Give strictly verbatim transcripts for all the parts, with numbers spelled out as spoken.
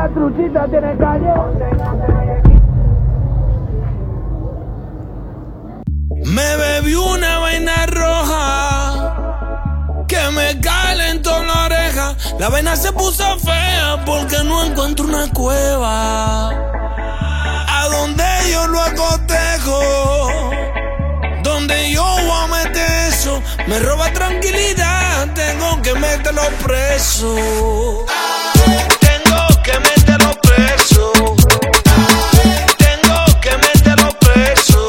la truchita tiene calle. Me bebí una vaina roja que me calentó la oreja. La vaina se puso fea porque no encuentro una cueva a donde yo lo acotejo, donde yo voy a meter eso. Me roba tranquilidad, tengo que meterlo preso. Tengo que meterlo preso. Tengo que meterlo preso.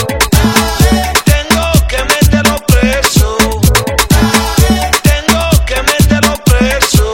Tengo que meterlo preso. Tengo que meterlo preso.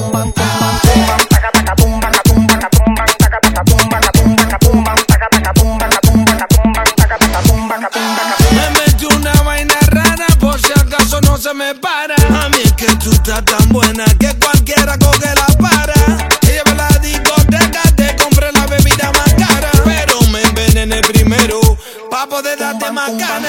Me metí una vaina rara por si acaso no se me para. A mí es que tú estás tan buena que cualquiera coge la para. Ella va a la discoteca, te compré la bebida más cara, pero me envenené primero pa' poder darte más ganas.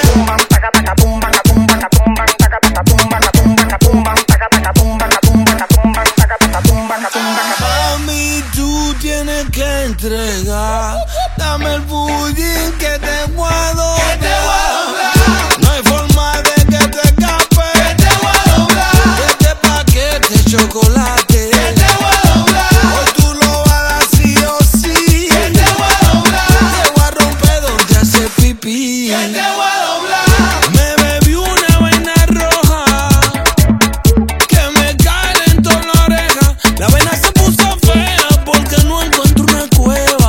Mami, tú tienes que entregar. Dame el pudding que te guardo. Que te voy a doblar. No hay forma de que te escape. Que te voy a doblar. Este paquete de chocolate. Que te voy a doblar. Hoy tú lo vas a dar sí o sí. Que te voy a doblar. Te voy a romper donde hace pipí. Que te voy a doblar. Me bebí una vaina roja que me calentó la oreja. La vaina se puso fea porque no encuentro una cueva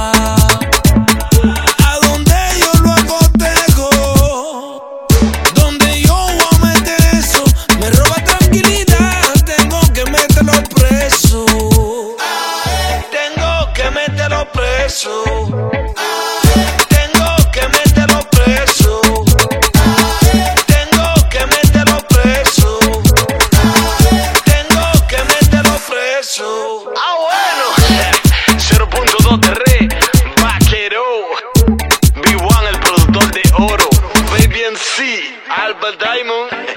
a donde yo lo acotejo, donde yo voy a meter eso. Me roba tranquilidad, tengo que meterlo preso. Tengo que meterlo preso. Tengo que meterlo preso. Tengo que meterlo preso. Tengo que meterlo preso. Ah, bueno. cero punto dos de re, Vaquero. B uno, el productor de oro. Baby M C, Albert Diamond.